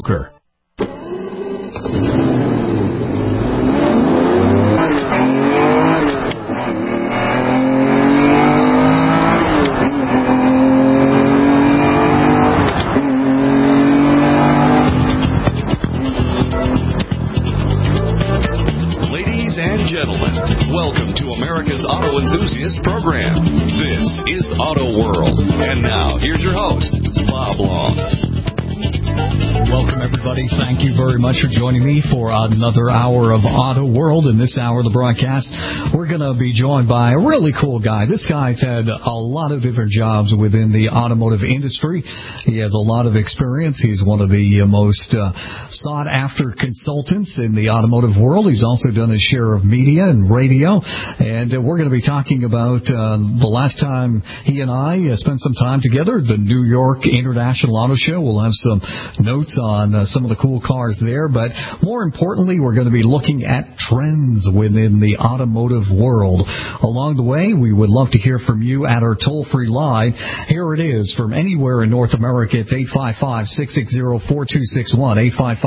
Ladies and gentlemen, welcome to America's Auto Enthusiast Program. This is Auto World. And now, here's your host, Bob Long. Welcome, everybody. Thank you very much for joining me for another hour of Auto World. In this hour of the broadcast, we're going to be joined by a really cool guy. This guy's had a lot of different jobs within the automotive industry. He has a lot of experience. He's one of the most sought-after consultants in the automotive world. He's also done his share of media and radio. And we're going to be talking about the last time he and I spent some time together, the New York International Auto Show. We'll have some notes on some of the cool cars there, but more importantly, we're going to be looking at trends within the automotive world. Along the way, we would love to hear from you at our toll-free line. Here it is from anywhere in North America. It's 855-660-4261,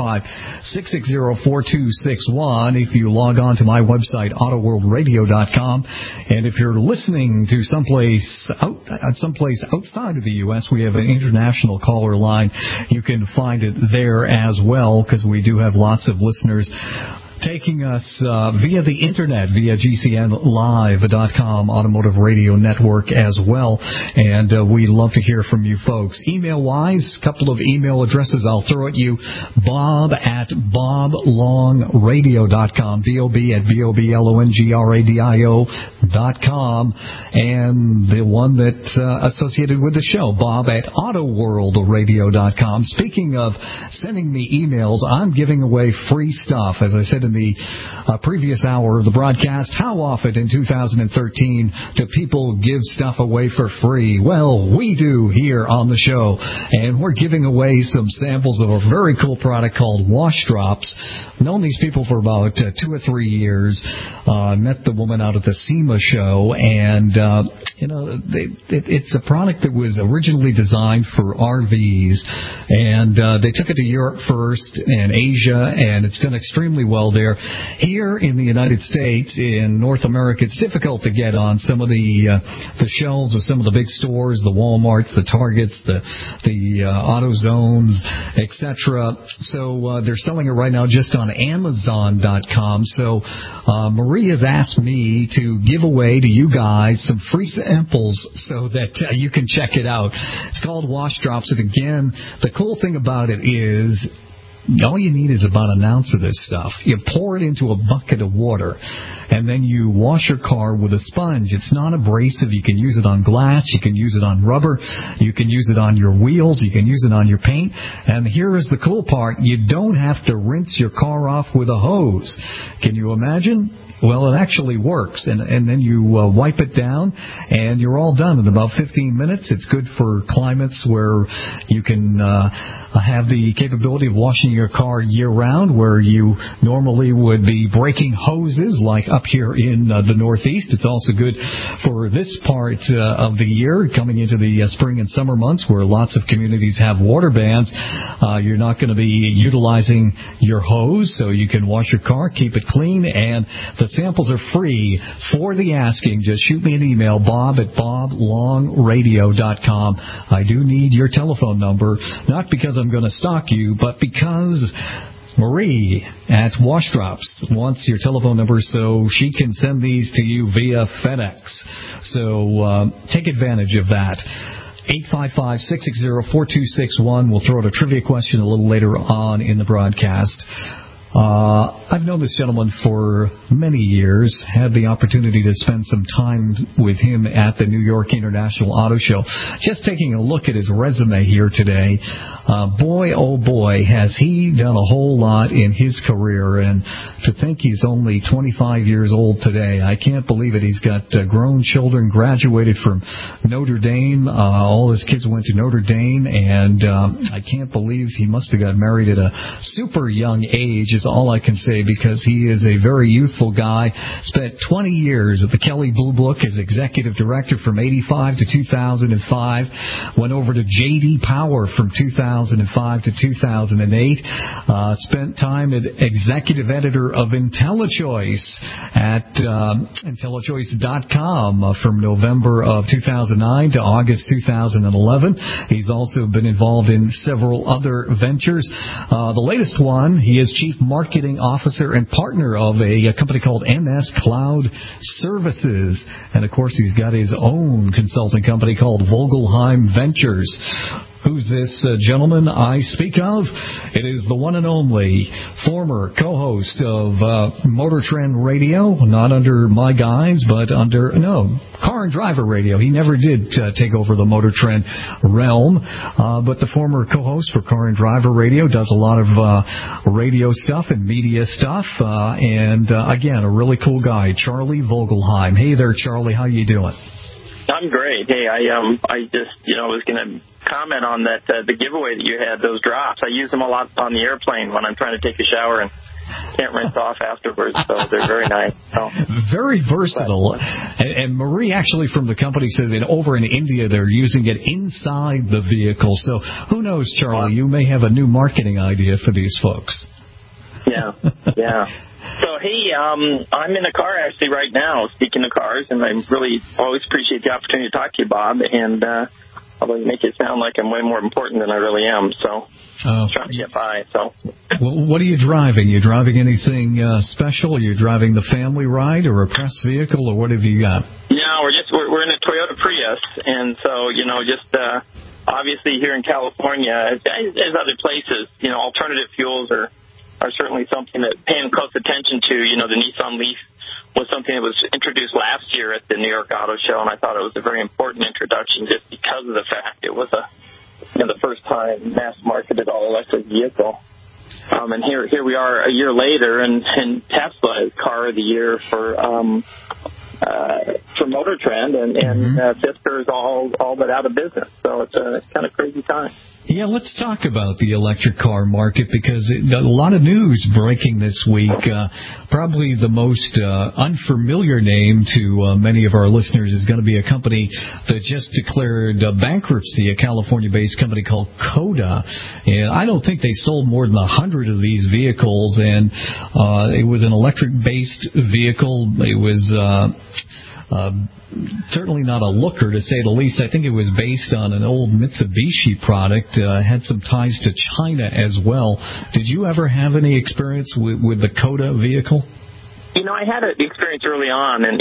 855-660-4261. If you log on to my website, autoworldradio.com, and if you're listening to someplace outside of the U.S., we have an international caller line. You can find it there as well, because we do have lots of listeners taking us via the internet, via GCNlive.com, Automotive Radio Network as well. And we love to hear from you folks. Email-wise, a couple of email addresses I'll throw at you. Bob@boblongradio.com, BOB@BOBLONGRADIO.com, and the one that's associated with the show, Bob@AutoWorldRadio.com. Speaking of sending me emails, I'm giving away free stuff. As I said in the previous hour of the broadcast, how often in 2013 do people give stuff away for free? Well, we do here on the show, and we're giving away some samples of a very cool product called Wash Drops. I've known these people for about 2 or 3 years. Met the woman out at the SEMA show, and it's a product that was originally designed for RVs, and they took it to Europe first and Asia, and it's done extremely well there. Here in the United States, in North America, it's difficult to get on some of the shelves of some of the big stores, the Walmarts, the Targets, the AutoZones, etc. So they're selling it right now just on Amazon.com. So Marie has asked me to give away to you guys some free samples so that you can check it out. It's called Wash Drops. And again, the cool thing about it is all you need is about an ounce of this stuff. You pour it into a bucket of water, and then you wash your car with a sponge. It's not abrasive. You can use it on glass. You can use it on rubber. You can use it on your wheels. You can use it on your paint. And here is the cool part. You don't have to rinse your car off with a hose. Can you imagine? Well, it actually works, and then you wipe it down, and you're all done in about 15 minutes. It's good for climates where you can have the capability of washing your car year-round, where you normally would be breaking hoses, like up here in the Northeast. It's also good for this part of the year, coming into the spring and summer months, where lots of communities have water bans. You're not going to be utilizing your hose, so you can wash your car, keep it clean, and the samples are free for the asking. Just shoot me an email, bob@boblongradio.com. I do need your telephone number, not because I'm going to stalk you, but because Marie at Wash Drops wants your telephone number so she can send these to you via FedEx. So take advantage of that. 855-660-4261. We'll throw out a trivia question a little later on in the broadcast. I've known this gentleman for many years, had the opportunity to spend some time with him at the New York International Auto Show. Just taking a look at his resume here today, boy, oh boy, has he done a whole lot in his career. And to think he's only 25 years old today, I can't believe it. He's got grown children, graduated from Notre Dame. All his kids went to Notre Dame, and I can't believe he must have got married at a super young age. is all I can say, because he is a very youthful guy. Spent 20 years at the Kelley Blue Book as executive director from 85 to 2005. Went over to J.D. Power from 2005 to 2008. Spent time as executive editor of IntelliChoice at IntelliChoice.com from November of 2009 to August 2011. He's also been involved in several other ventures. The latest one, he is Chief Marketing Officer and partner of a company called MS Cloud Services. And, of course, he's got his own consulting company called Vogelheim Ventures. Who's this gentleman I speak of? It is the one and only former co-host of Motor Trend Radio, not under my guise, but under, Car and Driver Radio. He never did take over the Motor Trend realm, but the former co-host for Car and Driver Radio, does a lot of radio stuff and media stuff, and again, a really cool guy, Charlie Vogelheim. Hey there, Charlie, how you doing? I'm great. Hey, I just, was going to comment on that, the giveaway that you had, those drops. I use them a lot on the airplane when I'm trying to take a shower and can't rinse off afterwards, so they're very nice. So. Very versatile. And Marie, actually, from the company, says that over in India they're using it inside the vehicle. So who knows, Charlie, you may have a new marketing idea for these folks. Yeah. So, hey, I'm in a car actually right now, speaking of cars, and I really always appreciate the opportunity to talk to you, Bob, and although you make it sound like I'm way more important than I really am, so I'm trying to get by. So, well, what are you driving? You driving anything special? Are you driving the family ride or a press vehicle, or what have you got? No, we're in a Toyota Prius, and so, obviously here in California, as other places, alternative fuels are certainly something that paying close attention to. The Nissan Leaf was something that was introduced last year at the New York Auto Show, and I thought it was a very important introduction just because of the fact it was the first time mass-marketed all-electric vehicle. And here we are a year later, and Tesla is Car of the Year for Motor Trend, and Fisker is all but out of business. So it's a kind of crazy time. Yeah, let's talk about the electric car market, because a lot of news breaking this week. Probably the most unfamiliar name to many of our listeners is going to be a company that just declared bankruptcy, a California-based company called Coda. And I don't think they sold more than 100 of these vehicles, and it was an electric-based vehicle. It was certainly not a looker, to say the least. I think it was based on an old Mitsubishi product. Had some ties to China as well. Did you ever have any experience with the Coda vehicle? I had an experience early on, and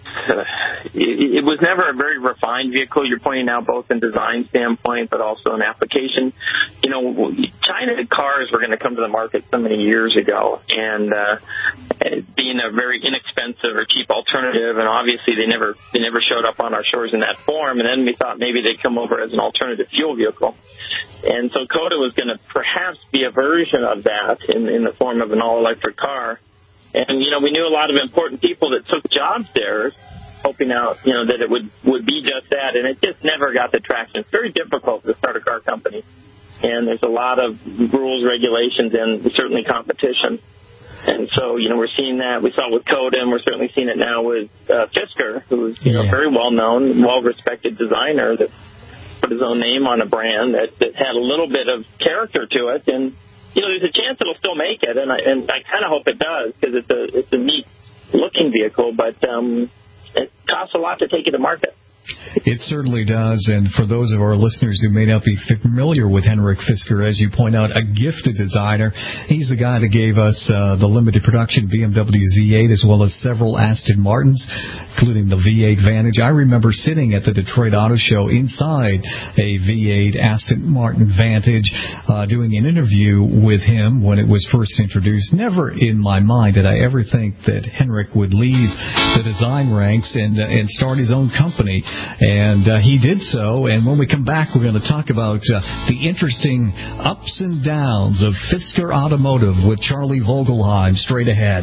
it was never a very refined vehicle. You're pointing out both in design standpoint, but also in application. China cars were going to come to the market so many years ago, and being a very inexpensive or cheap alternative, and obviously they never showed up on our shores in that form. And then we thought maybe they'd come over as an alternative fuel vehicle. And so Coda was going to perhaps be a version of that in the form of an all-electric car. And, we knew a lot of important people that took jobs there, hoping out, that it would be just that. And it just never got the traction. It's very difficult to start a car company. And there's a lot of rules, regulations, and certainly competition. And so, we're seeing that. We saw it with Coda, and we're certainly seeing it now with Fisker, who's, very well-known, well-respected designer that put his own name on a brand that had a little bit of character to it. And there's a chance it'll still make it, and I kind of hope it does, because it's a neat looking vehicle, but it costs a lot to take it to market. It certainly does, and for those of our listeners who may not be familiar with Henrik Fisker, as you point out, a gifted designer. He's the guy that gave us the limited production BMW Z8 as well as several Aston Martins, including the V8 Vantage. I remember sitting at the Detroit Auto Show inside a V8 Aston Martin Vantage doing an interview with him when it was first introduced. Never in my mind did I ever think that Henrik would leave the design ranks and start his own company. And he did so, and when we come back, we're going to talk about the interesting ups and downs of Fisker Automotive with Charlie Vogelheim straight ahead.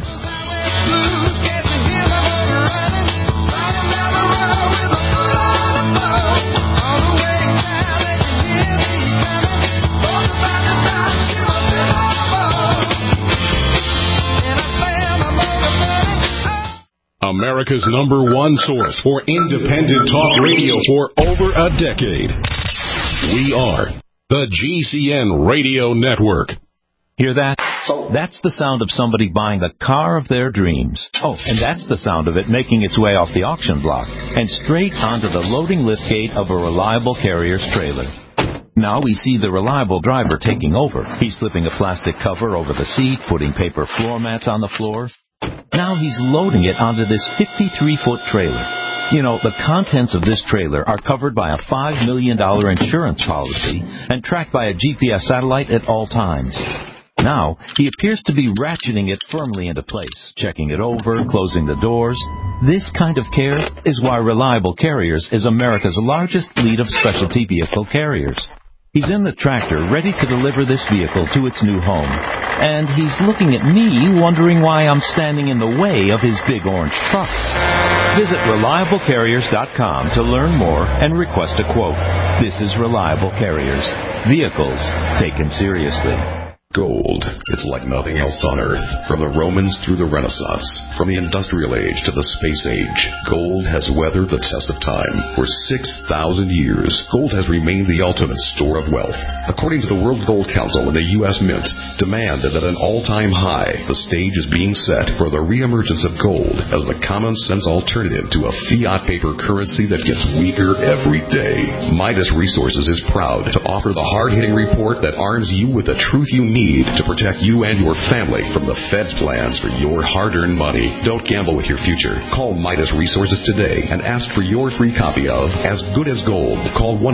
America's #1 source for independent talk radio for over a decade. We are the GCN Radio Network. Hear that? That's the sound of somebody buying the car of their dreams. Oh, and that's the sound of it making its way off the auction block and straight onto the loading liftgate of a Reliable Carriers trailer. Now we see the Reliable driver taking over. He's slipping a plastic cover over the seat, putting paper floor mats on the floor. Now he's loading it onto this 53-foot trailer. You know, the contents of this trailer are covered by a $5 million insurance policy and tracked by a GPS satellite at all times. Now, he appears to be ratcheting it firmly into place, checking it over, closing the doors. This kind of care is why Reliable Carriers is America's largest fleet of specialty vehicle carriers. He's in the tractor, ready to deliver this vehicle to its new home. And he's looking at me, wondering why I'm standing in the way of his big orange truck. Visit ReliableCarriers.com to learn more and request a quote. This is Reliable Carriers. Vehicles taken seriously. Gold. It's like nothing else on Earth. From the Romans through the Renaissance, from the Industrial Age to the Space Age, gold has weathered the test of time. For 6,000 years, gold has remained the ultimate store of wealth. According to the World Gold Council and the U.S. Mint, demand is at an all-time high. The stage is being set for the reemergence of gold as the common-sense alternative to a fiat paper currency that gets weaker every day. Midas Resources is proud to offer the hard-hitting report that arms you with the truth you need to protect you and your family from the Fed's plans for your hard-earned money. Don't gamble with your future. Call Midas Resources today and ask for your free copy of As Good as Gold. Call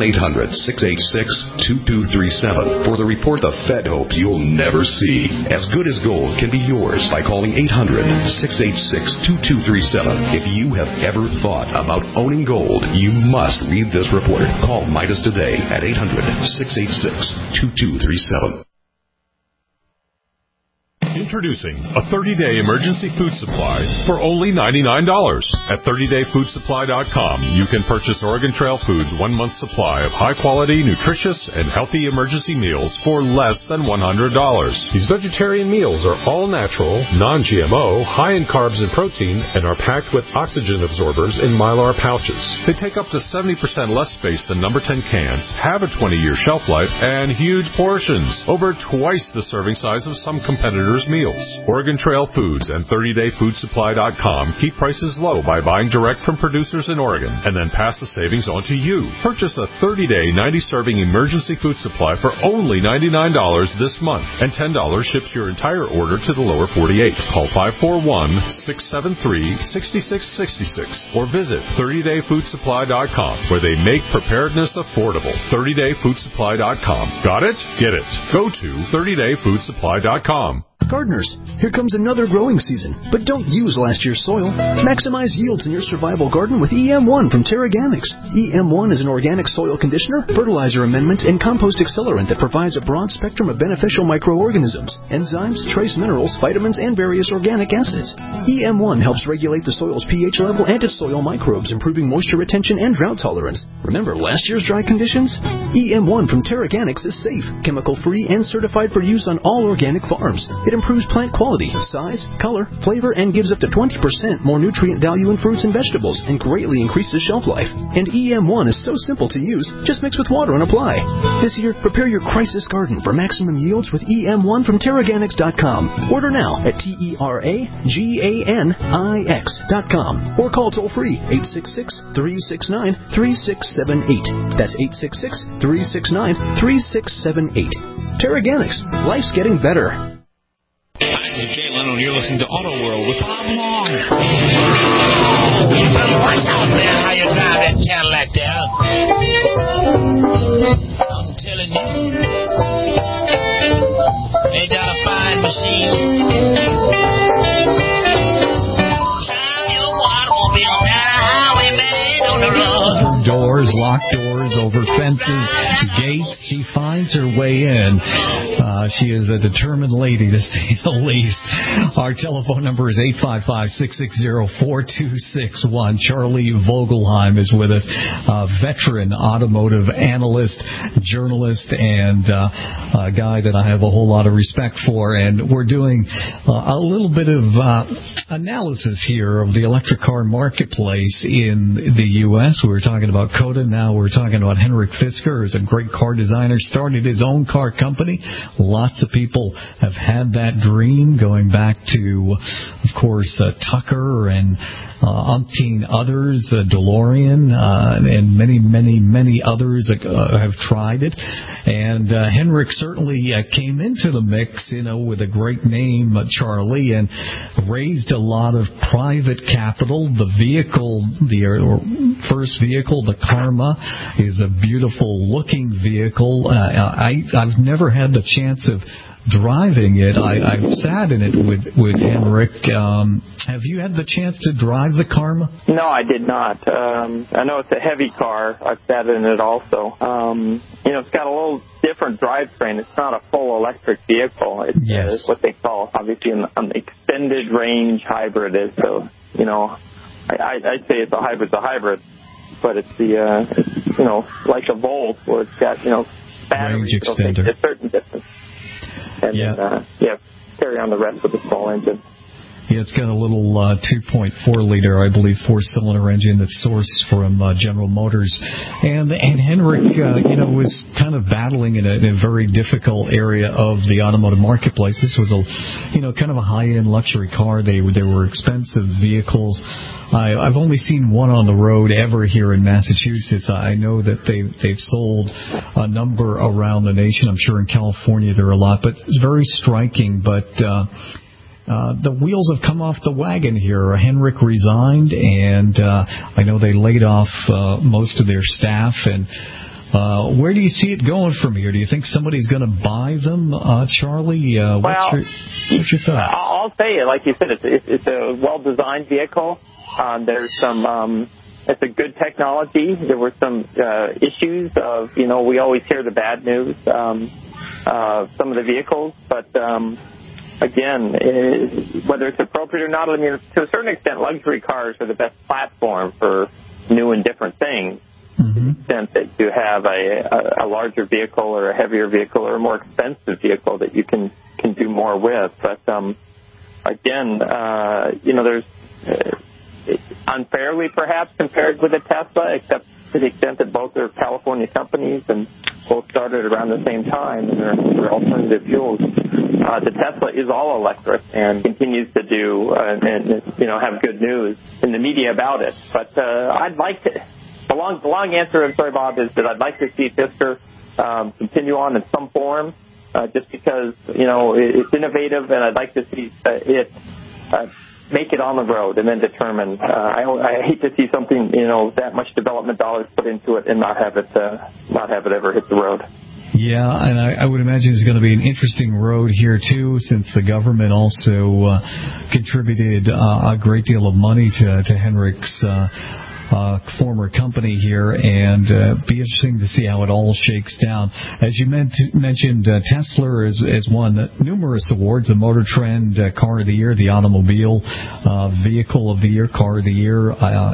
1-800-686-2237 for the report the Fed hopes you'll never see. As Good as Gold can be yours by calling 800-686-2237. If you have ever thought about owning gold, you must read this report. Call Midas today at 800-686-2237. Introducing a 30-day emergency food supply for only $99. At 30dayfoodsupply.com, you can purchase Oregon Trail Foods' 1-month supply of high-quality, nutritious, and healthy emergency meals for less than $100. These vegetarian meals are all natural, non-GMO, high in carbs and protein, and are packed with oxygen absorbers in Mylar pouches. They take up to 70% less space than number 10 cans, have a 20-year shelf life, and huge portions, over twice the serving size of some competitors' meals. Oregon Trail Foods and 30dayfoodsupply.com keep prices low by buying direct from producers in Oregon and then pass the savings on to you. Purchase a 30-day, 90-serving emergency food supply for only $99 this month, and $10 ships your entire order to the lower 48. Call 541-673-6666 or visit 30dayfoodsupply.com, where they make preparedness affordable. 30dayfoodsupply.com. Got it? Get it. Go to 30dayfoodsupply.com. Gardeners, here comes another growing season, but don't use last year's soil. Maximize yields in your survival garden with EM1 from Terraganics. EM1 is an organic soil conditioner, fertilizer amendment, and compost accelerant that provides a broad spectrum of beneficial microorganisms, enzymes, trace minerals, vitamins, and various organic acids. EM1 helps regulate the soil's pH level and its soil microbes, improving moisture retention and drought tolerance. Remember last year's dry conditions? EM1 from Terraganics is safe, chemical-free, and certified for use on all organic farms. It improves plant quality, size, color, flavor, and gives up to 20% more nutrient value in fruits and vegetables, and greatly increases shelf life. And EM1 is so simple to use, just mix with water and apply. This year, prepare your crisis garden for maximum yields with EM1 from Terraganics.com. Order now at TerraGanix.com or call toll-free 866-369-3678. That's 866-369-3678. Terraganics. Life's getting better. Hi, this is Jay Leno, and you're listening to Auto World with Bob Long. What's out there? How you drive that Cadillac there? I'm telling you, they got a fine machine. Drive your automobile down a highway, man, on the road. Doors, locked doors, over fences, gates. She finds her way in. She is a determined lady, to say the least. Our telephone number is 855-660-4261. Charlie Vogelheim is with us, a veteran automotive analyst, journalist, and a guy that I have a whole lot of respect for. And we're doing a little bit of analysis here of the electric car marketplace in the U.S. We were talking about Coda. Now we're talking about Henrik Fisker, who's a great car designer, started his own car company. Lots of people have had that dream, going back to, of course, Tucker and umpteen others, DeLorean, and many, many, many others have tried it. And Henrik certainly came into the mix, with a great name, Charlie, and raised a lot of private capital. The vehicle, the first vehicle, the Karma, is a beautiful-looking vehicle. I've never had the chance of driving it. I've sat in it with Henrik. Have you had the chance to drive the Karma? No, I did not. I know it's a heavy car. I've sat in it also. It's got a little different drivetrain. It's not a full electric vehicle. It's what they call, obviously, an extended range hybrid. So, I'd say it's a hybrid, but it's like a Volt, where it's got, batteries range extender. A certain distance. And carry on the rest with a small engine. Yeah, it's got a little 2.4-liter, I believe, four-cylinder engine that's sourced from General Motors. And Henrik, was kind of battling in a very difficult area of the automotive marketplace. This was kind of a high-end luxury car. They were expensive vehicles. I've only seen one on the road ever here in Massachusetts. I know that they've sold a number around the nation. I'm sure in California there are a lot, but it's very striking. But the wheels have come off the wagon here. Henrik resigned, and I know they laid off most of their staff. And where do you see it going from here? Do you think somebody's going to buy them, Charlie? What's your thought? I'll say it. Like you said, it's a well-designed vehicle. There's some. It's a good technology. There were some issues of, we always hear the bad news. Some of the vehicles, but. Again, whether it's appropriate or not, to a certain extent, luxury cars are the best platform for new and different things. Mm-hmm. To the extent that you have a larger vehicle or a heavier vehicle or a more expensive vehicle that you can do more with. But again, there's unfairly perhaps compared with a Tesla, except to the extent that both are California companies and both started around the same time and they're alternative fuels. The Tesla is all electric and continues to do have good news in the media about it. But I'd like to. The long answer, I'm sorry, Bob, is that I'd like to see Fisker continue on in some form, just because it's innovative, and I'd like to see it make it on the road and then determine. I hate to see something that much development dollars put into it and not have it ever hit the road. Yeah, and I would imagine it's going to be an interesting road here, too, since the government also contributed a great deal of money to Henrik's former company here, and be interesting to see how it all shakes down. As you mentioned, Tesla has won numerous awards, the Motor Trend Car of the Year, the Automobile Vehicle of the Year, Car of the Year.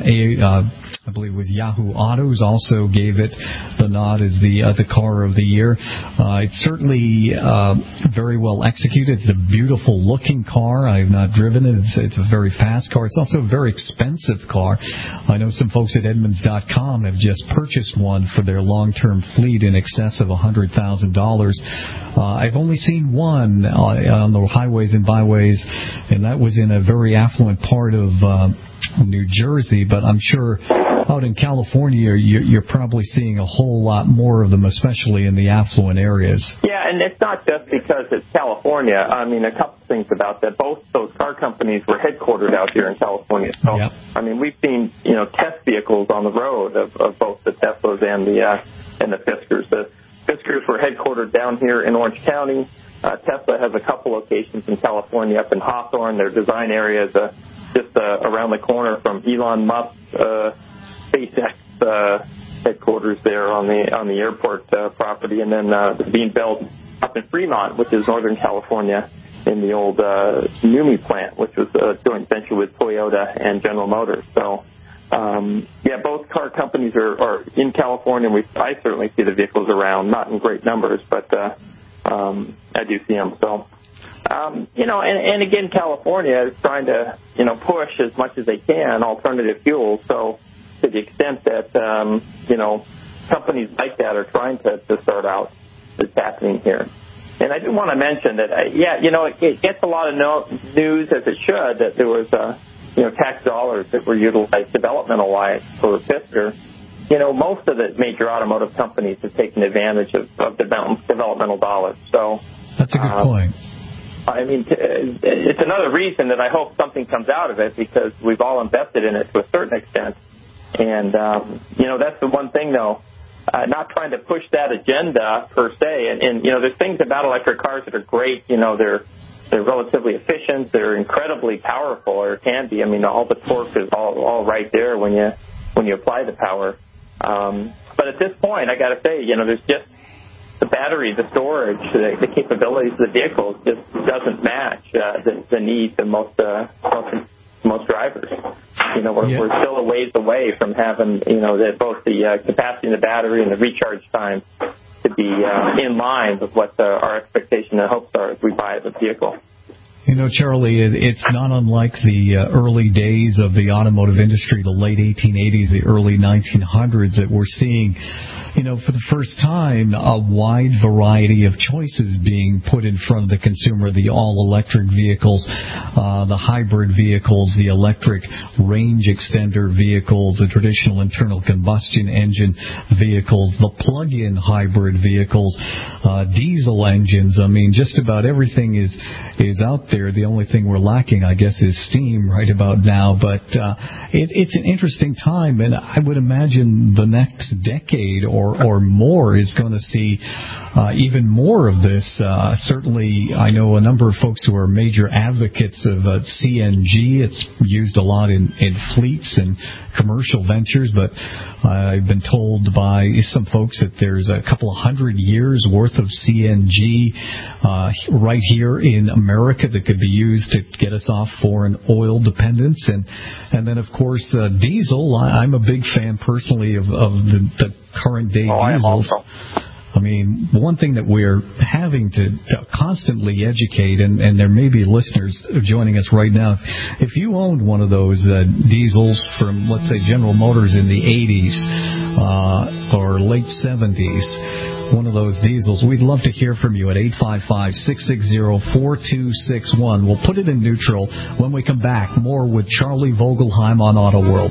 I believe it was Yahoo Autos also gave it the nod as the car of the year. It's certainly very well executed. It's a beautiful looking car. I have not driven it. It's a very fast car. It's also a very expensive car. I know some folks at Edmunds.com have just purchased one for their long-term fleet in excess of $100,000. I've only seen one on the highways and byways, and that was in a very affluent part of New Jersey, but I'm sure out in California you're probably seeing a whole lot more of them, especially in the affluent areas. Yeah, and it's not just because it's California. I mean, a couple things about that. Both those car companies were headquartered out here in California. So, yep. I mean, we've seen test vehicles on the road of both the Teslas and the Fiskers. The Fiskers were headquartered down here in Orange County. Tesla has a couple locations in California, up in Hawthorne. Their design area is just around the corner from Elon Musk's SpaceX headquarters there on the airport property, and then being built up in Fremont, which is Northern California, in the old NUMMI plant, which was a joint venture with Toyota and General Motors. So, both car companies are in California. I certainly see the vehicles around, not in great numbers, but I do see them. So, and again, California is trying to, push as much as they can alternative fuels. So, to the extent that, companies like that are trying to start out, it's happening here. And I do want to mention that, it gets a lot of news, as it should, that there was, tax dollars that were utilized developmental-wise for Fisker. Most of the major automotive companies have taken advantage of developmental dollars. So that's a good point. I mean, it's another reason that I hope something comes out of it, because we've all invested in it to a certain extent. And, that's the one thing, though. Not trying to push that agenda per se, and there's things about electric cars that are great. They're relatively efficient, they're incredibly powerful, or can be. I mean, all the torque is all right there when you apply the power. But at this point, I got to say, there's just the battery, the storage, the capabilities of the vehicles just doesn't match the needs of most drivers. We're still a ways away from having, both the capacity in the battery and the recharge time to be in line with what our expectation and hopes are as we buy the vehicle. Charlie, it's not unlike the early days of the automotive industry, the late 1880s, the early 1900s, that we're seeing, for the first time, a wide variety of choices being put in front of the consumer. The all-electric vehicles, the hybrid vehicles, the electric range extender vehicles, the traditional internal combustion engine vehicles, the plug-in hybrid vehicles, diesel engines. I mean, just about everything is out there. The only thing we're lacking, I guess, is steam right about now. But it's an interesting time, and I would imagine the next decade or more is going to see even more of this. Certainly, I know a number of folks who are major advocates of CNG. It's used a lot in fleets and commercial ventures, but I've been told by some folks that there's a couple of 100 years worth of CNG right here in America that could be used to get us off foreign oil dependence. And then, of course, diesel. I'm a big fan personally of the current day diesels. I mean, one thing that we're having to constantly educate, and there may be listeners joining us right now, if you owned one of those diesels from, let's say, General Motors in the 80s or late 70s, one of those diesels, we'd love to hear from you at 855-660-4261. We'll put it in neutral. When we come back, more with Charlie Vogelheim on Auto World.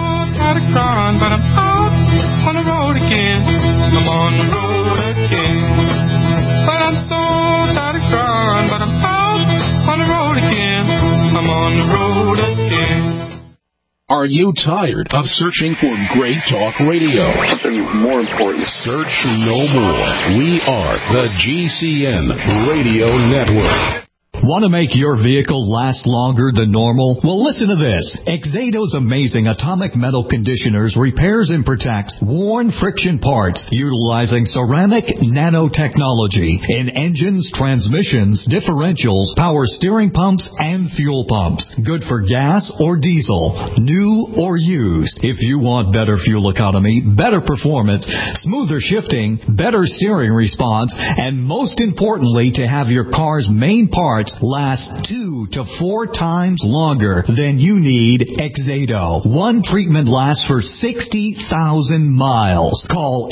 On the road again, I'm on the road again. But I'm so tired of crying, but I'm out on the road again. I'm on the road again. Are you tired of searching for great talk radio? Something more important. Search no more. We are the GCN Radio Network. Want to make your vehicle last longer than normal? Well, listen to this. Exado's amazing atomic metal conditioners repairs and protects worn friction parts utilizing ceramic nanotechnology in engines, transmissions, differentials, power steering pumps, and fuel pumps. Good for gas or diesel, new or used. If you want better fuel economy, better performance, smoother shifting, better steering response, and most importantly, to have your car's main parts last 2 to 4 times longer, then you need Exado. One treatment lasts for 60,000 miles. Call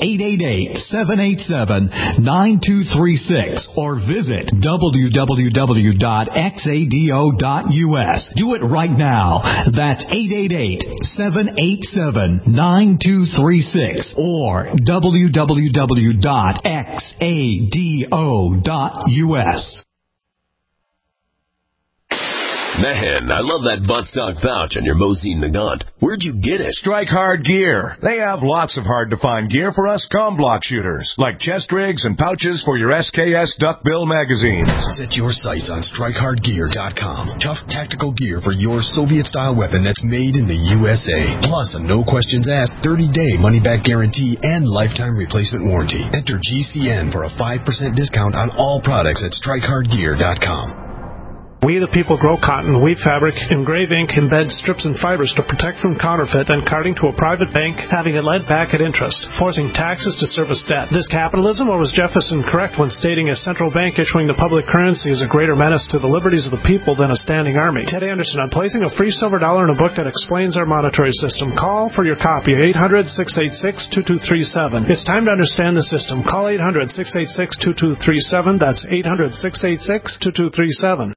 888-787-9236 or visit www.exado.us. Do it right now. That's 888-787-9236 or www.exado.us. Man, I love that buttstock pouch on your Mosin Nagant. Where'd you get it? Strike Hard Gear. They have lots of hard-to-find gear for us comblock shooters, like chest rigs and pouches for your SKS duckbill magazines. Set your sights on StrikeHardGear.com. Tough tactical gear for your Soviet-style weapon that's made in the USA. Plus a no-questions-asked 30-day money-back guarantee and lifetime replacement warranty. Enter GCN for a 5% discount on all products at StrikeHardGear.com. We the people grow cotton, weave fabric, engrave ink, embed strips and fibers to protect from counterfeit and carting to a private bank, having it lent back at interest, forcing taxes to service debt. This capitalism, or was Jefferson correct when stating a central bank issuing the public currency is a greater menace to the liberties of the people than a standing army? Ted Anderson, I'm placing a free silver dollar in a book that explains our monetary system. Call for your copy at 800-686-2237. It's time to understand the system. Call 800-686-2237. That's 800-686-2237.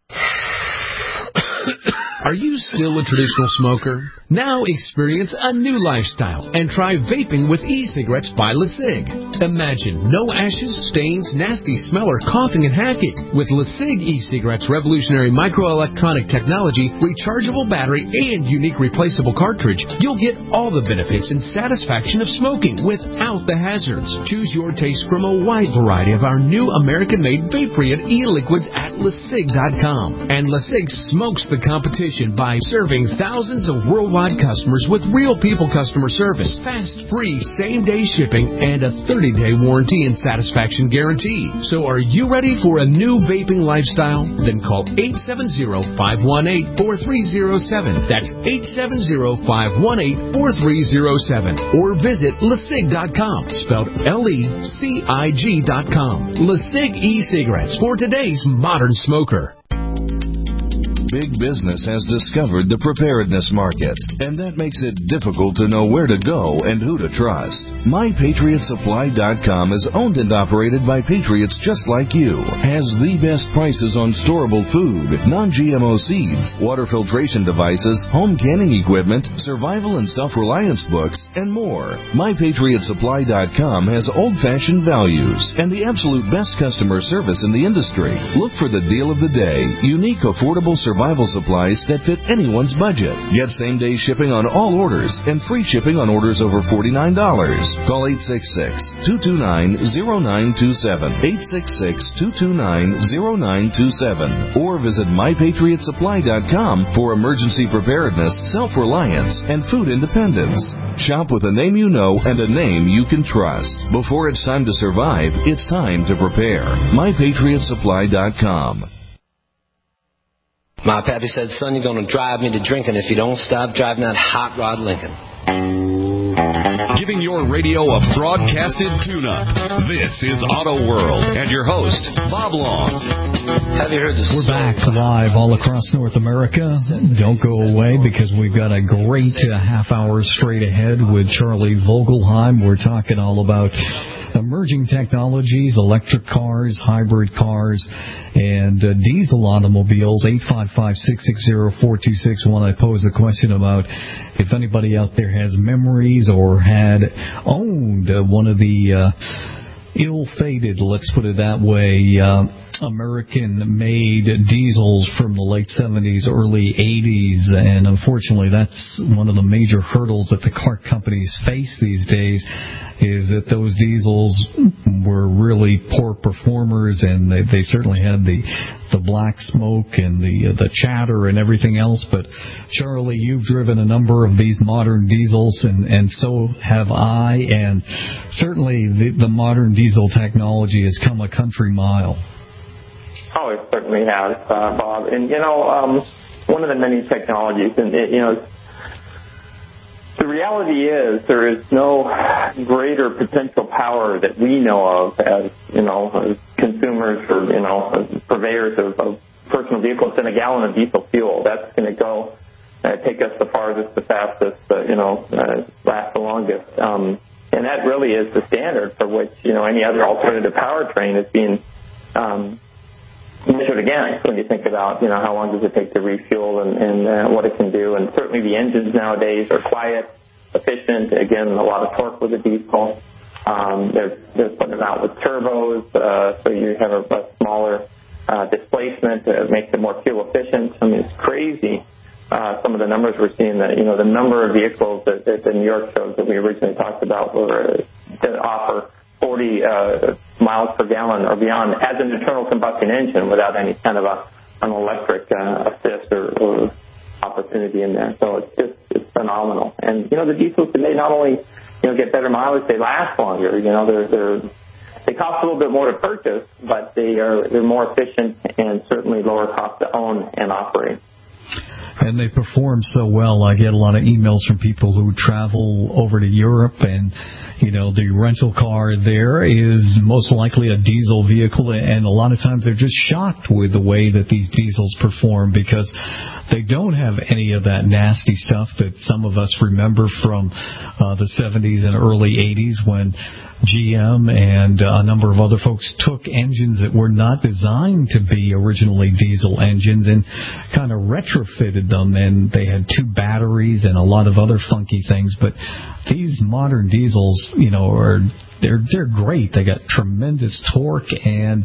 Are you still a traditional smoker? Now experience a new lifestyle and try vaping with e-cigarettes by LeSig. Imagine no ashes, stains, nasty smell, or coughing and hacking. With LeSig e-cigarettes' revolutionary microelectronic technology, rechargeable battery, and unique replaceable cartridge, you'll get all the benefits and satisfaction of smoking without the hazards. Choose your taste from a wide variety of our new American-made vape-free and e-liquids at LeSig.com. And LeSig smokes the competition by serving thousands of worldwide customers with real people customer service, fast, free, same-day shipping, and a 30-day warranty and satisfaction guarantee. So are you ready for a new vaping lifestyle? Then call 870-518-4307. That's 870-518-4307. Or visit LeSig.com, spelled LECIG.com. LeSig e-cigarettes for today's modern smoker. Big business has discovered the preparedness market, and that makes it difficult to know where to go and who to trust. MyPatriotSupply.com is owned and operated by patriots just like you. Has the best prices on storable food, non-GMO seeds, water filtration devices, home canning equipment, survival and self-reliance books, and more. MyPatriotSupply.com has old-fashioned values and the absolute best customer service in the industry. Look for the deal of the day, unique, affordable survival supplies that fit anyone's budget. Get same-day shipping on all orders and free shipping on orders over $49. Call 866-229-0927, 866-229-0927, or visit MyPatriotSupply.com for emergency preparedness, self-reliance, and food independence. Shop with a name you know and a name you can trust. Before it's time to survive, it's time to prepare. MyPatriotSupply.com. My pappy said, son, you're going to drive me to drinking if you don't stop driving that hot rod Lincoln. Giving your radio a broadcasted tune-up. This is Auto World and your host, Bob Long. Have you heard this? We're back live all across North America. Don't go away because we've got a great half hour straight ahead with Charlie Vogelheim. We're talking all about emerging technologies, electric cars, hybrid cars, and diesel automobiles. 855-660-4261. I posed a question about if anybody out there has memories or had owned one of the ill-fated, let's put it that way, American-made diesels from the late 70s, early 80s, and unfortunately that's one of the major hurdles that the car companies face these days, is that those diesels were really poor performers, and they certainly had the black smoke and the chatter and everything else. But Charlie, you've driven a number of these modern diesels, and so have I, and certainly the modern diesel technology has come a country mile. Oh, it certainly has, Bob. And, one of the many technologies, and, the reality is there is no greater potential power that we know of as consumers or, purveyors of personal vehicles than a gallon of diesel fuel. That's going to go take us the farthest, the fastest, last the longest. And that really is the standard for which, any other alternative powertrain is being measured against when you think about, how long does it take to refuel and what it can do. And certainly the engines nowadays are quiet, efficient, again, a lot of torque with a diesel. They're putting them out with turbos, so you have a smaller displacement, makes it more fuel efficient. I mean, it's crazy. Some of the numbers we're seeing, that the number of vehicles that the New York shows that we originally talked about were to offer 40 miles per gallon or beyond as an internal combustion engine without any kind of an electric assist or opportunity in there. So it's phenomenal. And the diesels today not only get better mileage, they last longer. They cost a little bit more to purchase, but they're more efficient and certainly lower cost to own and operate. And they perform so well. I get a lot of emails from people who travel over to Europe, and the rental car there is most likely a diesel vehicle, and a lot of times they're just shocked with the way that these diesels perform, because they don't have any of that nasty stuff that some of us remember from the 70s and early 80s, when GM and a number of other folks took engines that were not designed to be originally diesel engines and kind of retrofitted them, and they had 2 batteries and a lot of other funky things. But these modern diesels, they're great. They got tremendous torque, and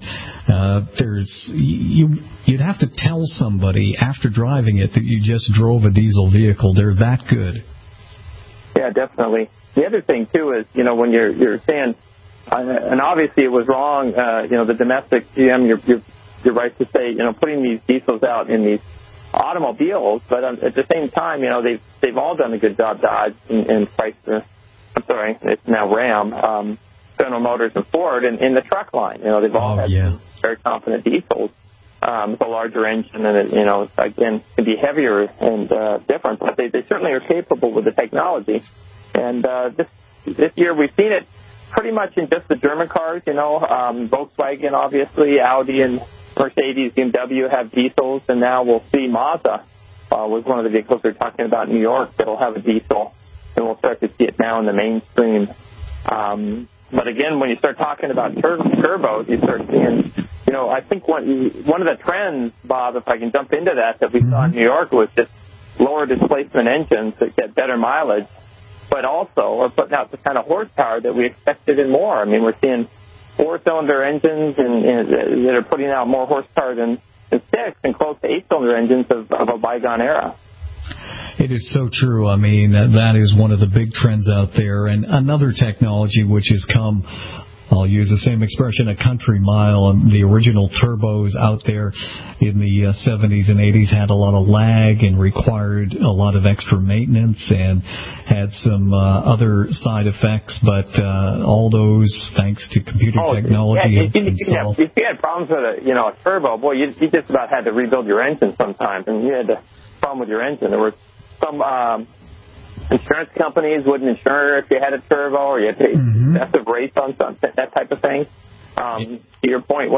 you'd have to tell somebody after driving it that you just drove a diesel vehicle. They're that good. Yeah, definitely. The other thing, too, is, when you're saying, and obviously it was wrong, the domestic GM, you're right to say, putting these diesels out in these automobiles, but at the same time, they've all done a good job, Dodge and Chrysler, it's now Ram, General Motors and Ford, in the truck line. They've all had very confident diesels with a larger engine, and it, again, can be heavier and different, but they certainly are capable with the technology. And this year we've seen it pretty much in just the German cars, Volkswagen, obviously, Audi and Mercedes, BMW have diesels, and now we'll see Mazda was one of the vehicles they're talking about in New York that will have a diesel, and we'll start to see it now in the mainstream. But again, when you start talking about turbos, you start seeing, I think one of the trends, Bob, if I can jump into that we saw in New York was just lower displacement engines that get better mileage, but also are putting out the kind of horsepower that we expected and more. I mean, we're seeing 4-cylinder engines and that are putting out more horsepower than 6, and close to 8-cylinder engines of a bygone era. It is so true. I mean, that is one of the big trends out there. And another technology which has come, I'll use the same expression, a country mile. The original turbos out there in the 70s and 80s had a lot of lag and required a lot of extra maintenance and had some other side effects. But all those, thanks to computer technology, have been solved. If you had problems with a turbo, boy, you just about had to rebuild your engine sometimes, and you had a problem with your engine. There were some insurance companies wouldn't insure if you had a turbo, or you had to pay excessive rates on something, that type of thing. To your point,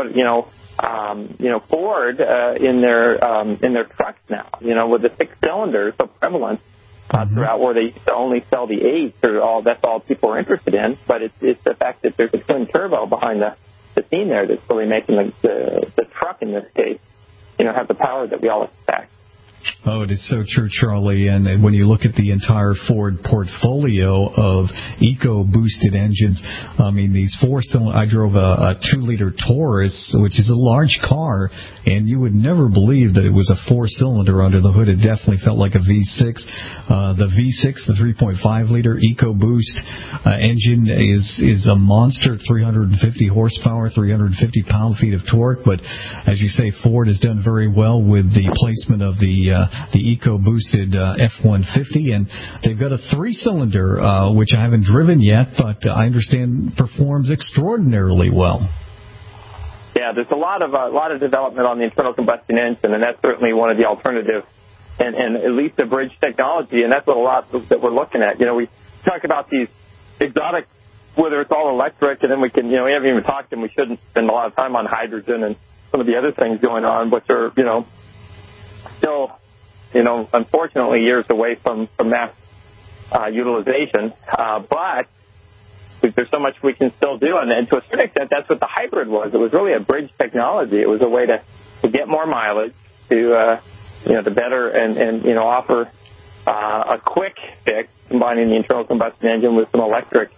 Ford in their trucks now, with the 6-cylinder so prevalent throughout, where they used to only sell the 8s, that's all people are interested in. But it's the fact that there's a twin turbo behind the scene there that's really making the truck in this case, have the power that we all expect. Oh, it is so true, Charlie. And when you look at the entire Ford portfolio of eco-boosted engines, I mean, these 4-cylinder, I drove a 2-liter Taurus, which is a large car, and you would never believe that it was a 4-cylinder under the hood. It definitely felt like a V6. The V6, the 3.5-liter EcoBoost engine is a monster, 350 horsepower, 350 pound-feet of torque. But as you say, Ford has done very well with the placement of the EcoBoosted F-150, and they've got a 3-cylinder, which I haven't driven yet, but I understand performs extraordinarily well. Yeah, there's a lot of development on the internal combustion engine, and that's certainly one of the alternatives, and at least the bridge technology, and that's what a lot that we're looking at. We talk about these exotic, whether it's all electric, and then we haven't even talked, and we shouldn't spend a lot of time on hydrogen and some of the other things going on, which are, still, unfortunately years away from mass utilization. But there's so much we can still do, and to a certain extent, that's what the hybrid was. It was really a bridge technology. It was a way to get more mileage, to better and offer a quick fix, combining the internal combustion engine with some electric,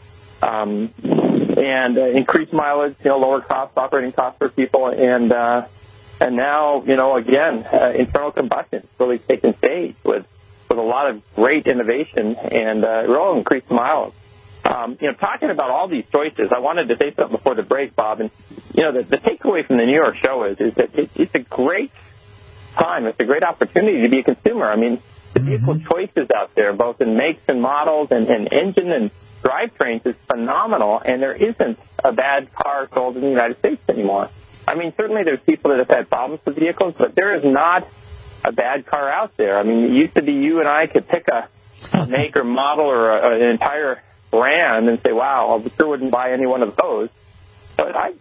and increase mileage, lower costs, operating costs for people, and And now, again, internal combustion really taking stage with a lot of great innovation and real increased mileage. Talking about all these choices, I wanted to say something before the break, Bob. And, the takeaway from the New York show is that it's a great time. It's a great opportunity to be a consumer. I mean, the vehicle choices out there, both in makes and models and engine and drivetrains, is phenomenal. And there isn't a bad car sold in the United States anymore. I mean, certainly there's people that have had problems with vehicles, but there is not a bad car out there. I mean, it used to be you and I could pick a make or model or an entire brand and say, wow, I sure wouldn't buy any one of those. But I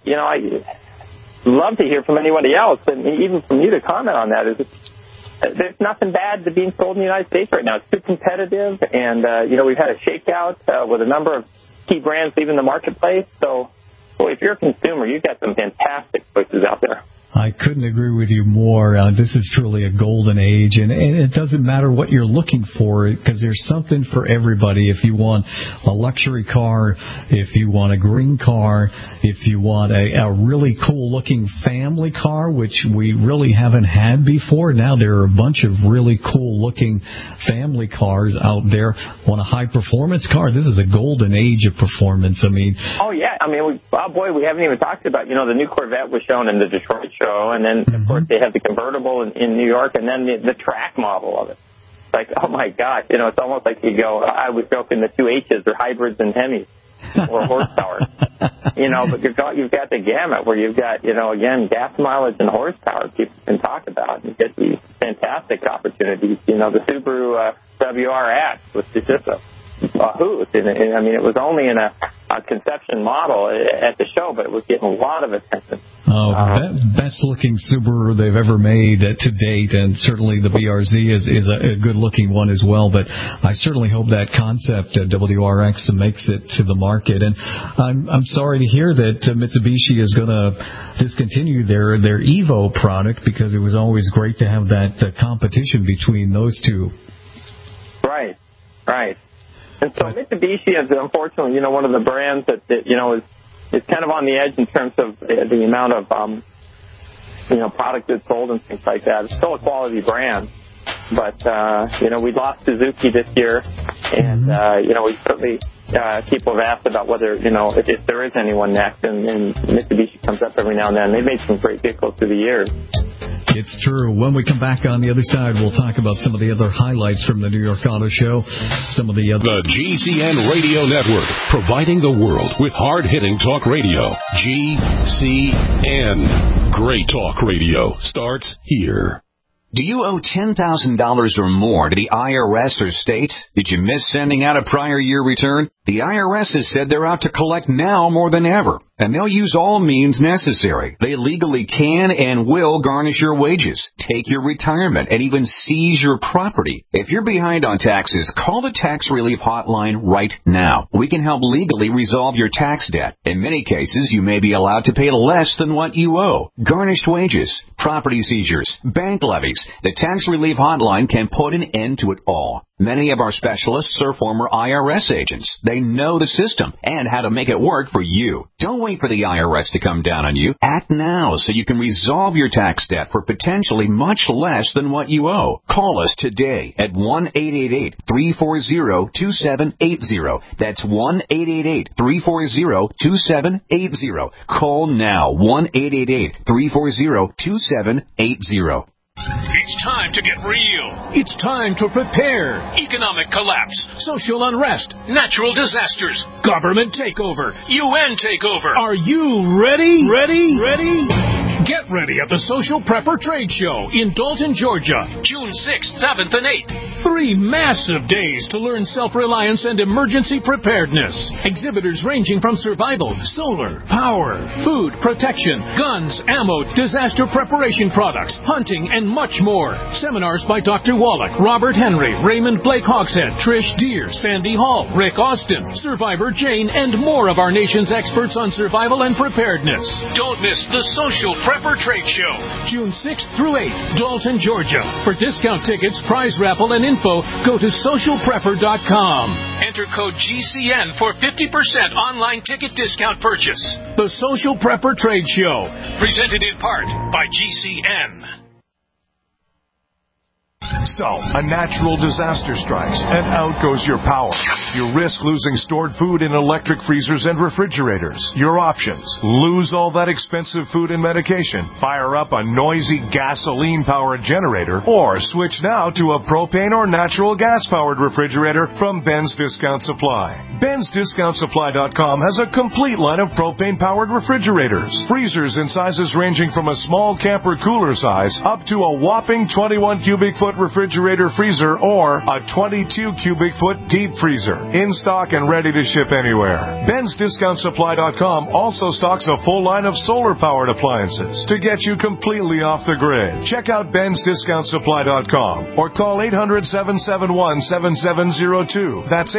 love to hear from anybody else, and even from you to comment on that. There's nothing bad to being sold in the United States right now. It's too competitive, and we've had a shakeout with a number of key brands leaving the marketplace. So, boy, if you're a consumer, you've got some fantastic choices out there. I couldn't agree with you more. This is truly a golden age, and it doesn't matter what you're looking for, because there's something for everybody. If you want a luxury car, if you want a green car, if you want a really cool-looking family car, which we really haven't had before. Now there are a bunch of really cool-looking family cars out there. Want a high-performance car? This is a golden age of performance. I mean, oh, yeah. I mean, we haven't even talked about, the new Corvette was shown in the Detroit show, and then, of course, they have the convertible in New York, and then the track model of it. Like, oh, my gosh, it's almost like you go, I was joking, the two H's are hybrids and Hemis, or horsepower. But you've got the gamut where you've got, again, gas mileage and horsepower people can talk about. You get these fantastic opportunities. The Subaru WRX, which is just a hoot. And I mean, it was only in a conception model at the show, but it was getting a lot of attention. Best looking Subaru they've ever made to date, and certainly the BRZ is a good looking one as well. But I certainly hope that concept WRX makes it to the market. And I'm sorry to hear that Mitsubishi is going to discontinue their Evo product, because it was always great to have that competition between those two. Right. And so Mitsubishi is, unfortunately, one of the brands that is kind of on the edge in terms of the amount of, product that's sold and things like that. It's still a quality brand. But, we lost Suzuki this year. And, we certainly, people have asked about whether, if there is anyone next. And Mitsubishi comes up every now and then. They've made some great vehicles through the years. It's true. When we come back on the other side, we'll talk about some of the other highlights from the New York Auto Show. The GCN Radio Network, providing the world with hard-hitting talk radio. GCN. Great talk radio starts here. Do you owe $10,000 or more to the IRS or state? Did you miss sending out a prior year return? The IRS has said they're out to collect now more than ever, and they'll use all means necessary. They legally can and will garnish your wages, take your retirement, and even seize your property. If you're behind on taxes, call the Tax Relief Hotline right now. We can help legally resolve your tax debt. In many cases, you may be allowed to pay less than what you owe. Garnished wages, property seizures, bank levies. The Tax Relief Hotline can put an end to it all. Many of our specialists are former IRS agents. They know the system and how to make it work for you. Don't wait for the IRS to come down on you. Act now so you can resolve your tax debt for potentially much less than what you owe. Call us today at 1-888-340-2780. That's 1-888-340-2780. Call now. 1-888-340-2780. It's time to get real. It's time to prepare. Economic collapse, social unrest, natural disasters, government takeover, UN takeover. Are you ready? Ready? Get ready at the Social Prepper Trade Show in Dalton, Georgia, June 6th, 7th, and 8th. 3 massive days to learn self-reliance and emergency preparedness. Exhibitors ranging from survival, solar, power, food, protection, guns, ammo, disaster preparation products, hunting, and much more. Seminars by Dr. Wallach, Robert Henry, Raymond Blake Hogshead, Trish Deere, Sandy Hall, Rick Austin, Survivor Jane, and more of our nation's experts on survival and preparedness. Don't miss the Social Prepper Prepper Trade Show, June 6th through 8th, Dalton, Georgia. For discount tickets, prize raffle, and info, go to socialprepper.com. Enter code GCN for 50% online ticket discount purchase. The Social Prepper Trade Show, presented in part by GCN. So, a natural disaster strikes, and out goes your power. You risk losing stored food in electric freezers and refrigerators. Your options: lose all that expensive food and medication, fire up a noisy gasoline-powered generator, or switch now to a propane or natural gas-powered refrigerator from Ben's Discount Supply. Ben'sDiscountSupply.com has a complete line of propane-powered refrigerators. Freezers in sizes ranging from a small camper cooler size up to a whopping 21 cubic foot refrigerator freezer or a 22 cubic foot deep freezer. In stock and ready to ship anywhere. Ben'sDiscountSupply.com also stocks a full line of solar-powered appliances to get you completely off the grid. Check out Ben'sDiscountSupply.com or call 800-771-7702. That's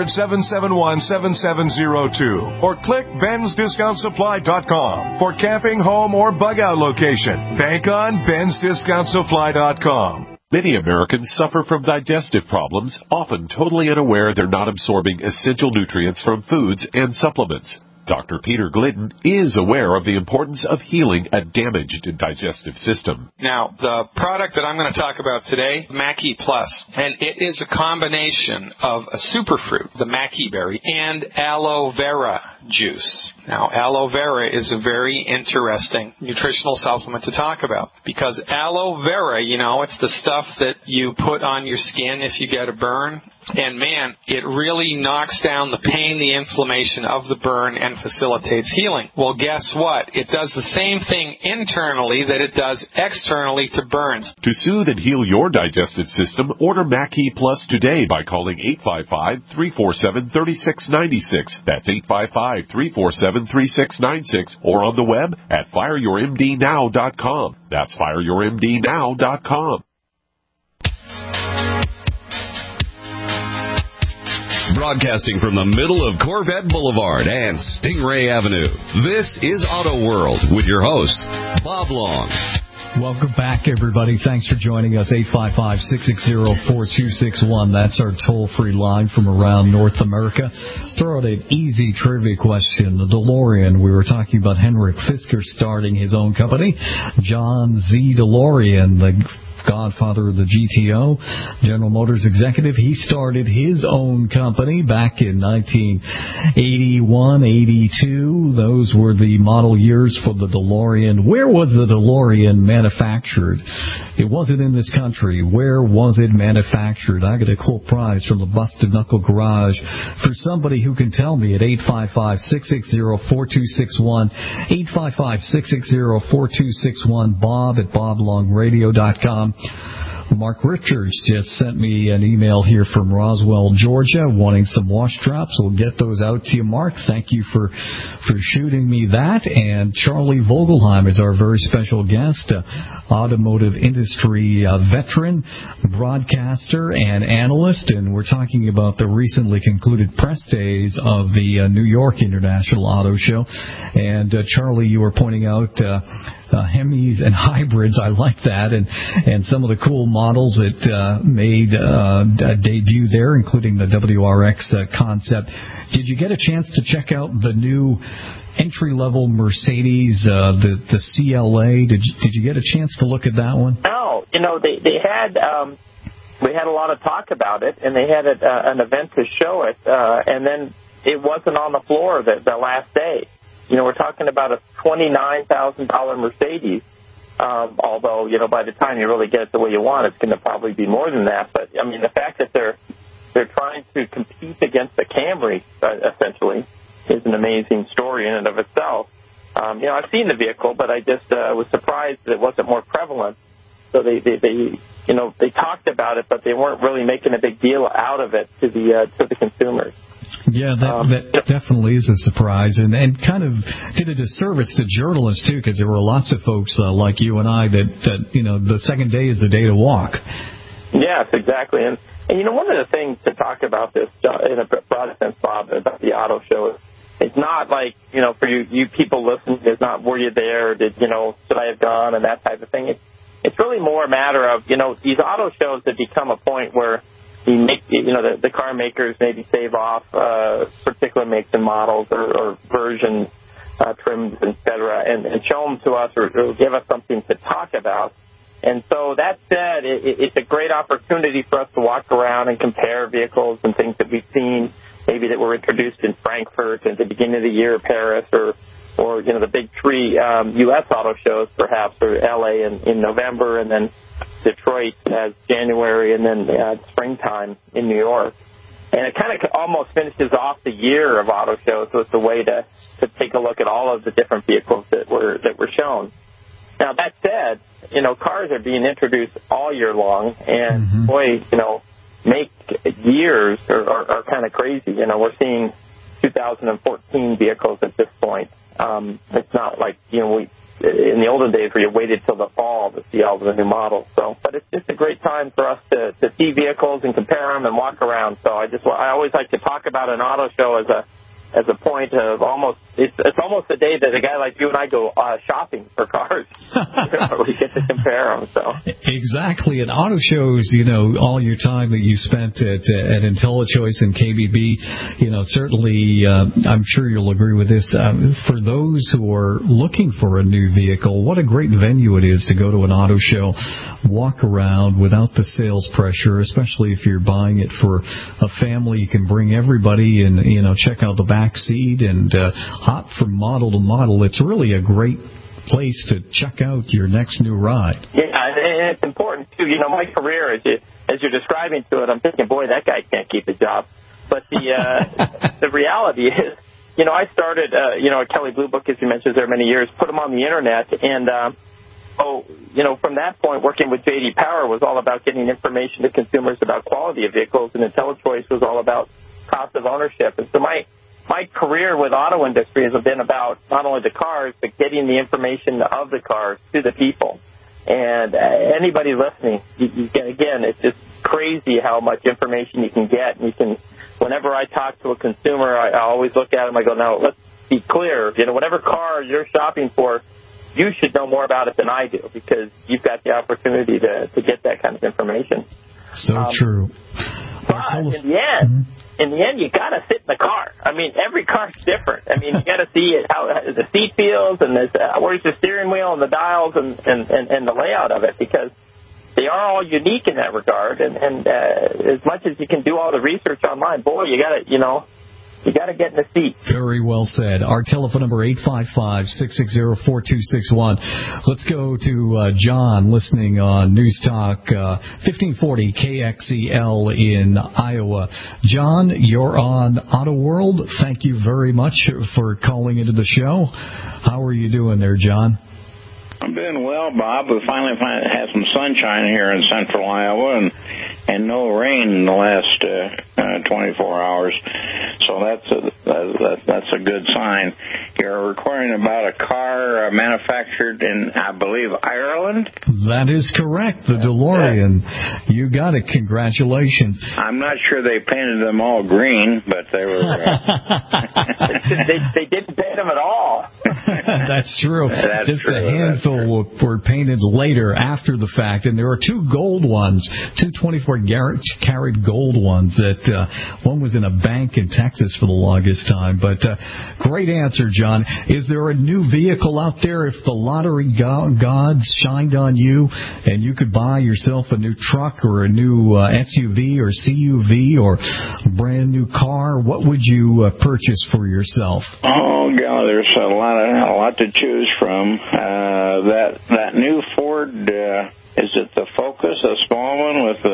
800-771-7702. Or click Ben'sDiscountSupply.com for camping, home, or bug-out location. Bank on Ben'sDiscountSupply.com. Many Americans suffer from digestive problems, often totally unaware they're not absorbing essential nutrients from foods and supplements. Dr. Peter Glidden is aware of the importance of healing a damaged digestive system. Now, the product that I'm going to talk about today, Mackey Plus, and it is a combination of a superfruit, the Mackey berry, and aloe vera juice. Now, aloe vera is a very interesting nutritional supplement to talk about because aloe vera, you know, it's the stuff that you put on your skin if you get a burn. And, man, it really knocks down the pain, the inflammation of the burn, and facilitates healing. Well, guess what? It does the same thing internally that it does externally to burns. To soothe and heal your digestive system, order Mackey Plus today by calling 855-347-3696. That's 855-347-3696. Or on the web at fireyourmdnow.com. That's fireyourmdnow.com. Broadcasting from the middle of Corvette Boulevard and Stingray Avenue, this is Auto World with your host, Bob Long. Welcome back, everybody. Thanks for joining us. 855-660-4261. That's our toll-free line from around North America. Throw out an easy trivia question. The DeLorean. We were talking about Henrik Fisker starting his own company. John Z. DeLorean, the godfather of the GTO, General Motors executive. He started his own company back in 1981, 82. Those were the model years for the DeLorean. Where was the DeLorean manufactured? It wasn't in this country. Where was it manufactured? I get a cool prize from the Busted Knuckle Garage for somebody who can tell me at 855-660-4261, 855-660-4261, Bob at BobLongRadio.com. Mark Richards just sent me an email here from Roswell, Georgia, wanting some wash drops. We'll get those out to you, Mark. Thank you for shooting me that. And Charlie Vogelheim is our very special guest, automotive industry veteran, broadcaster, and analyst. And we're talking about the recently concluded press days of the New York International Auto Show. And Charlie, you were pointing out Hemis and hybrids. I like that, and some of the cool models that made a debut there, including the WRX concept. Did you get a chance to check out the new entry-level Mercedes, the CLA? Did you get a chance to look at that one? No, you know they had. We had a lot of talk about it, and they had an event to show it, and then it wasn't on the floor the last day. You know, we're talking about a $29,000 Mercedes, although, you know, by the time you really get it the way you want, it's going to probably be more than that. But, I mean, the fact that they're trying to compete against the Camry, essentially, is an amazing story in and of itself. You know, I've seen the vehicle, but I just was surprised that it wasn't more prevalent. So they talked about it, but they weren't really making a big deal out of it to the consumers. Yeah, that definitely is a surprise, and kind of did a disservice to journalists too, because there were lots of folks like you and I that you know the second day is the day to walk. Yes, exactly, and you know one of the things to talk about this in a broad sense, Bob, about the auto show is it's not like, for you people listening, it's not were you there, should I have gone, and that type of thing. It's really more a matter of, these auto shows have become a point where the car makers maybe save off particular makes and models or versions, trims, etc., and show them to us or give us something to talk about. And so that said, it's a great opportunity for us to walk around and compare vehicles and things that we've seen, maybe that were introduced in Frankfurt at the beginning of the year, Paris, or the big three U.S. auto shows, perhaps, or L.A. in November, and then Detroit as January, and then springtime in New York. And it kind of almost finishes off the year of auto shows, so it's a way to take a look at all of the different vehicles that were shown. Now, that said, cars are being introduced all year long, and boy, make years are kind of crazy. We're seeing 2014 vehicles at this point. It's not like, in the olden days where you waited till the fall to see all the new models. But it's just a great time for us to see vehicles and compare them and walk around. So I always like to talk about an auto show as a point of it's almost a day that a guy like you and I go shopping for cars. We get to compare them. So exactly, at auto shows, all your time that you spent at IntelliChoice and KBB, certainly, I'm sure you'll agree with this. For those who are looking for a new vehicle, what a great venue it is to go to an auto show, walk around without the sales pressure, especially if you're buying it for a family. You can bring everybody and check out the back seat and hop from model to model. It's really a great place to check out your next new ride. Yeah, and it's important too. My career, as you're describing to it, I'm thinking, boy, that guy can't keep a job. But the reality is, I started, at Kelley Blue Book, as you mentioned, there many years, put them on the internet, and from that point, working with J.D. Power was all about getting information to consumers about quality of vehicles, and IntelliChoice was all about cost of ownership. And so my career with auto industry has been about not only the cars, but getting the information of the cars to the people. And anybody listening, again, it's just crazy how much information you can get. And whenever I talk to a consumer, I always look at them, I go, now, let's be clear. Whatever car you're shopping for, you should know more about it than I do, because you've got the opportunity to get that kind of information. So true. But in the end, you got to sit in the car. I mean, every car's different. I mean, you got to see how the seat feels, and where's the steering wheel and the dials and the layout of it, because they are all unique in that regard. And as much as you can do all the research online, boy, you got to You got to get in the seat. Very well said. Our telephone number, 855-660-4261. Let's go to John, listening on News Talk 1540 KXEL in Iowa. John, you're on Auto World. Thank you very much for calling into the show. How are you doing there, John? I'm doing well, Bob. We finally had some sunshine here in central Iowa and no rain in the last 24 hours. So that's a good sign. You're inquiring about a car manufactured in, I believe, Ireland? That is correct, the DeLorean. You got it. Congratulations. I'm not sure they painted them all green, but they were... they didn't paint them at all. That's true. That's Just true. a handful were painted later after the fact, and there are two gold ones, two 24-karat gold ones. That one was in a bank in Texas for the longest time. But great answer, John. Is there a new vehicle out there? If the lottery gods shined on you and you could buy yourself a new truck or a new SUV or CUV or a brand new car, what would you purchase for yourself? Oh, God, there's a lot to choose from. That new Ford, is it the Focus, a small one with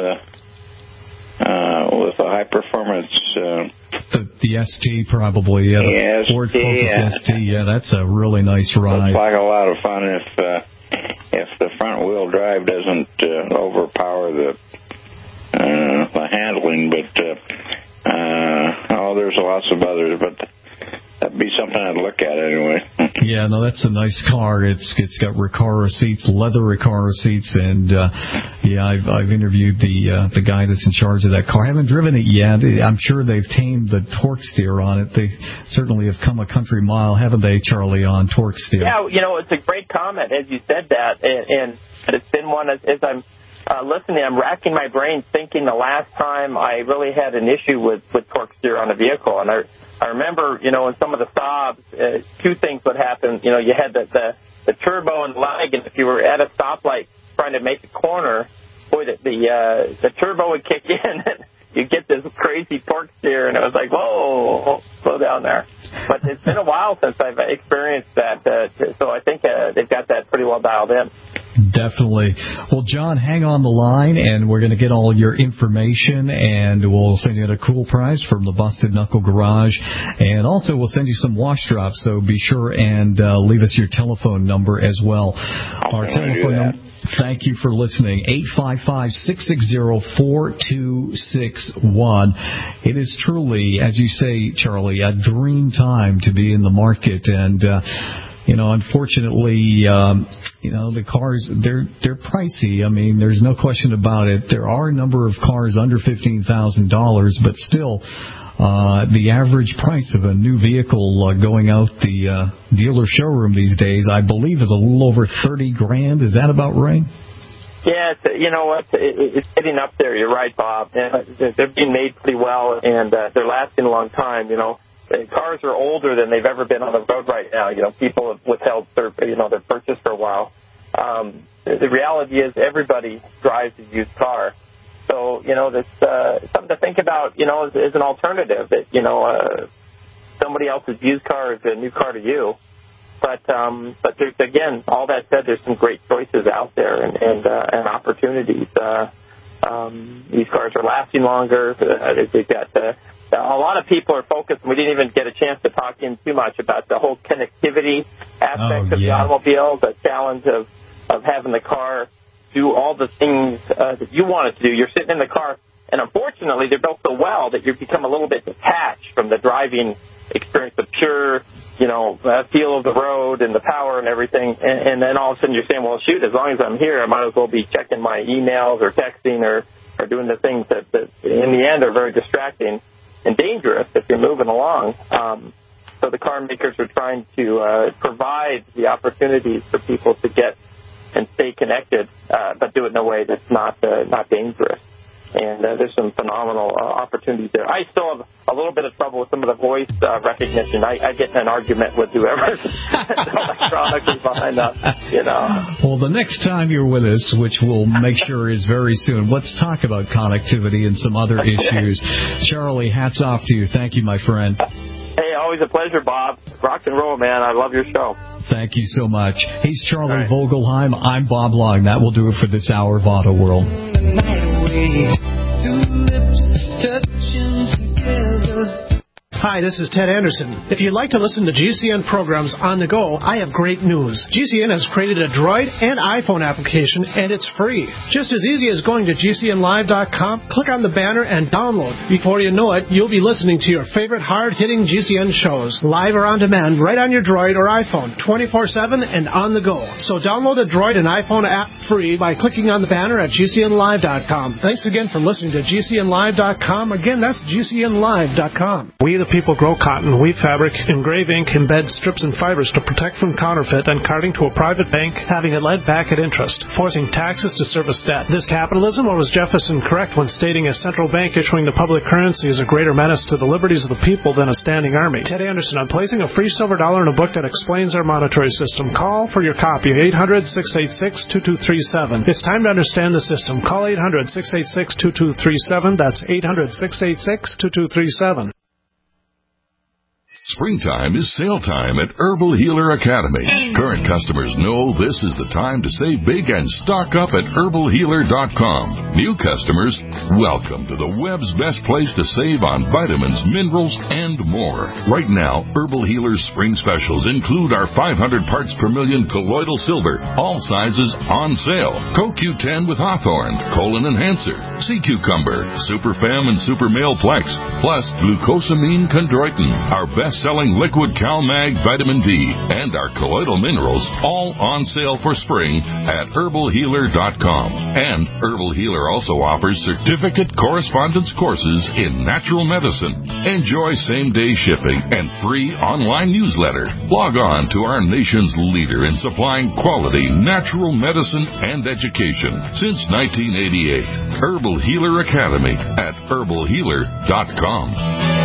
a high performance? The ST probably, yeah. The Ford Focus ST, yeah, that's a really nice ride. Looks like a lot of fun if the front wheel drive doesn't overpower the handling. But there's lots of others. But the that'd be something I'd look at anyway. Yeah, no, that's a nice car. It's got Recaro seats, leather Recaro seats, and I've interviewed the guy that's in charge of that car. I haven't driven it yet. I'm sure they've tamed the torque steer on it. They certainly have come a country mile, haven't they, Charlie, on torque steer? Yeah, it's a great comment as you said that, and it's been one as I'm listening, I'm racking my brain thinking the last time I really had an issue with torque steer on a vehicle. And I remember, in some of the Saabs, two things would happen. You had the turbo and the lag, and if you were at a stoplight trying to make a corner, boy, the turbo would kick in and you get this crazy torque steer, and it was like, whoa, slow down there. But it's been a while since I've experienced that, so I think they've got that pretty well dialed in. Definitely. Well, John, hang on the line, and we're going to get all your information, and we'll send you at a cool price from the Busted Knuckle Garage. And also, we'll send you some wash drops, so be sure and leave us your telephone number as well. Our telephone number. Thank you for listening. 855-660-4261. It is truly, as you say, Charlie, a dream time to be in the market. And, unfortunately, the cars, they're pricey. I mean, there's no question about it. There are a number of cars under $15,000, but still, the average price of a new vehicle going out the dealer showroom these days, I believe, is a little over $30,000. Is that about right? Yeah, it's getting up there. You're right, Bob. They're being made pretty well, and they're lasting a long time. The cars are older than they've ever been on the road right now. People have withheld their purchase for a while. The reality is everybody drives a used car. So, there's something to think about, as an alternative that, somebody else's used car is a new car to you. But there's, again, all that said, there's some great choices out there and opportunities. These cars are lasting longer. They've got a lot of people are focused. We didn't even get a chance to talk in too much about the whole connectivity aspect of the automobile, the challenge of having the car do all the things that you want it to do. You're sitting in the car, and unfortunately, they're built so well that you become a little bit detached from the driving experience, the pure, feel of the road and the power and everything. And then all of a sudden you're saying, well, shoot, as long as I'm here, I might as well be checking my emails or texting or doing the things that in the end are very distracting and dangerous if you're moving along. So the car makers are trying to provide the opportunities for people to get and stay connected, but do it in a way that's not dangerous. And there's some phenomenal opportunities there. I still have a little bit of trouble with some of the voice recognition. I get in an argument with whoever's electronically behind us, Well, the next time you're with us, which we'll make sure is very soon, let's talk about connectivity and some other issues. Charlie, hats off to you. Thank you, my friend. Hey, always a pleasure, Bob. Rock and roll, man. I love your show. Thank you so much. He's Charlie Vogelheim. I'm Bob Long. That will do it for this hour of Auto World. Two lips touching together. Hi, this is Ted Anderson. If you'd like to listen to GCN programs on the go, I have great news. GCN has created a Droid and iPhone application, and it's free. Just as easy as going to GCNlive.com, click on the banner, and download. Before you know it, you'll be listening to your favorite hard-hitting GCN shows, live or on demand, right on your Droid or iPhone, 24/7 and on the go. So download the Droid and iPhone app free by clicking on the banner at GCNlive.com. Thanks again for listening to GCNlive.com. Again, that's GCNlive.com. We, the people, grow cotton, weave fabric, engrave ink, embed strips and fibers to protect from counterfeit and carting to a private bank, having it led back at interest, forcing taxes to service debt. This capitalism, or was Jefferson correct when stating a central bank issuing the public currency is a greater menace to the liberties of the people than a standing army? Ted Anderson, I'm placing a free silver dollar in a book that explains our monetary system. Call for your copy, 800-686-2237. It's time to understand the system. Call 800-686-2237. That's 800-686-2237. Springtime is sale time at Herbal Healer Academy. Current customers know this is the time to save big and stock up at herbalhealer.com. New customers, welcome to the web's best place to save on vitamins, minerals, and more. Right now, Herbal Healer's spring specials include our 500 parts per million colloidal silver, all sizes on sale. CoQ10 with Hawthorne, Colon Enhancer, Sea Cucumber, Super Fem and Super Male Plex, plus Glucosamine Chondroitin, our best best-selling liquid CalMag Vitamin D and our colloidal minerals, all on sale for spring at herbalhealer.com. And Herbal Healer also offers certificate correspondence courses in natural medicine. Enjoy same-day shipping and free online newsletter. Log on to our nation's leader in supplying quality natural medicine and education since 1988. Herbal Healer Academy at herbalhealer.com.